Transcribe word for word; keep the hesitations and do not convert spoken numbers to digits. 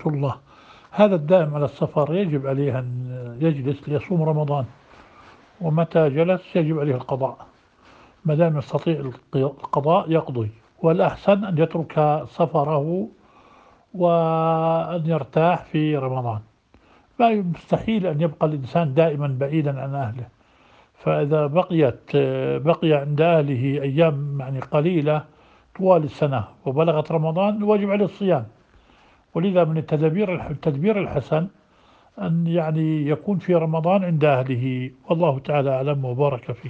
الله. هذا الدائم على السفر يجب عليه أن يجلس ليصوم رمضان، ومتى جلس يجب عليه القضاء، ما دام يستطيع القضاء يقضي، والأحسن أن يترك سفره وأن يرتاح في رمضان. لا، مستحيل أن يبقى الإنسان دائما بعيدا عن أهله، فإذا بقيت بقي عند أهله أيام يعني قليلة طوال السنة وبلغت رمضان واجب عليه الصيام. ولذا من التدبير التدبير الحسن أن يعني يكون في رمضان عند أهله، والله تعالى أعلم وبارك فيك.